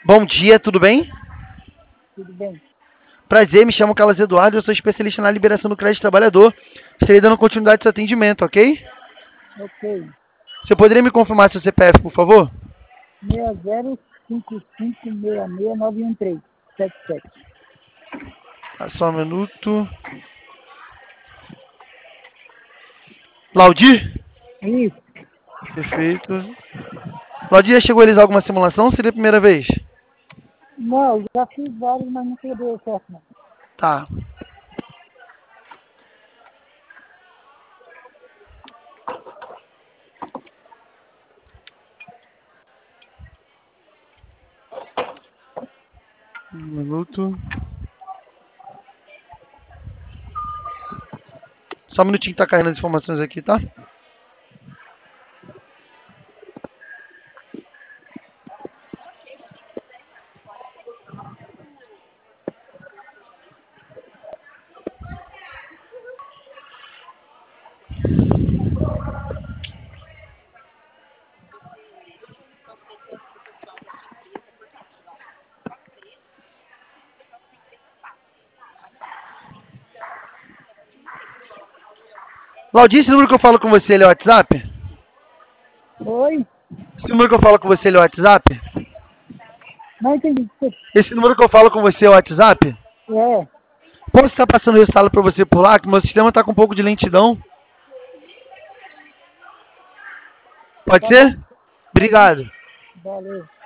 Bom dia, tudo bem? Tudo bem? Prazer, me chamo Carlos Eduardo, eu sou especialista na liberação do crédito trabalhador. Estarei dando continuidade ao seu atendimento, ok? Ok. Você poderia me confirmar seu CPF, por favor? 605566911377. Só um minuto. Laudir? Isso. Perfeito. Laudir, já chegou a realizar alguma simulação ou seria a primeira vez? Não, já fiz vários, mas nunca deu certo, não. Tá. Um minuto. Só um minutinho que tá caindo as informações aqui, tá? Laudir, esse número que eu falo com você, ele é o WhatsApp? Oi? Esse número que eu falo com você, ele é o WhatsApp? Não entendi. Esse número que eu falo com você é o WhatsApp? É. Posso estar passando o resultado para você por lá, que meu sistema está com um pouco de lentidão. Pode ser? Obrigado. Valeu.